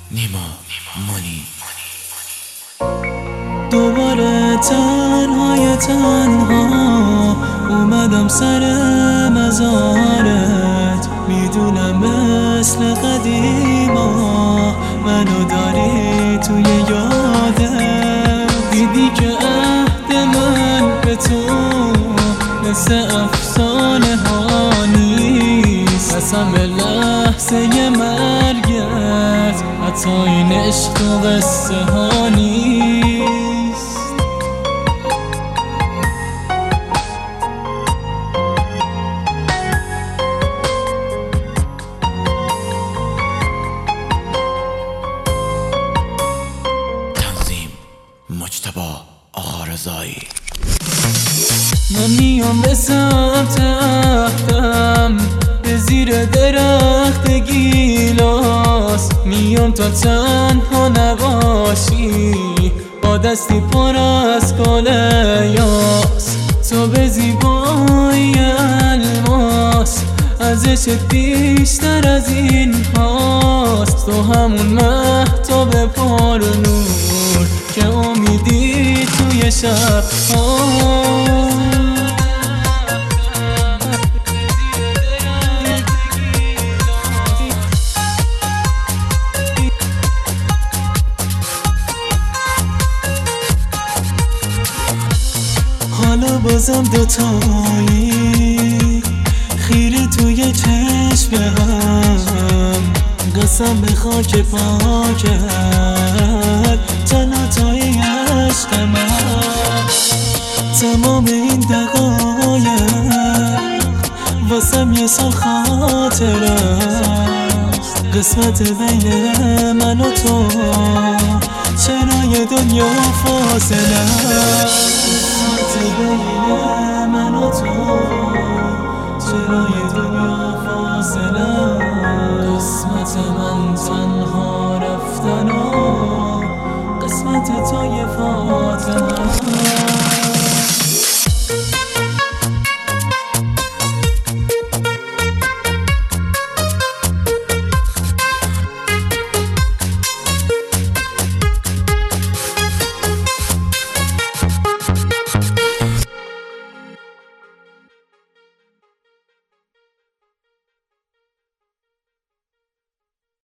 نیما مانی. دوباره تنهای تنها اومدم سر مزارت، میدونم مثل قدیما منو داری توی یادت. دیدی که عهد من به تو مثل افسانه ها نیست، قسم لحظه مرگت حتی این عشق و قصه ها نیست. تنظیم مجتبی آقا رضایی. من میام به سمت عهدم، به زیر درخت گیلاس میام تا تنها نباشی، با دستی پر از گل یاس. تو به زیبایی الماس، ازش بیشتر از این هاست. تو همون مهتاب پر نور که امیدی توی شب حالا بازم دوتایی خیره توی چشم هم، قسم به خاک پاکت تنهایی عشق من. تمام این دقایق واسم یه سال خاطره است، قسمت بین من و تو چرا یه دنیا فاصله است. بین من و تو چرا یه دنیا فاصله، قسمت من تنها رفتن و قسمت تو یه فاصله.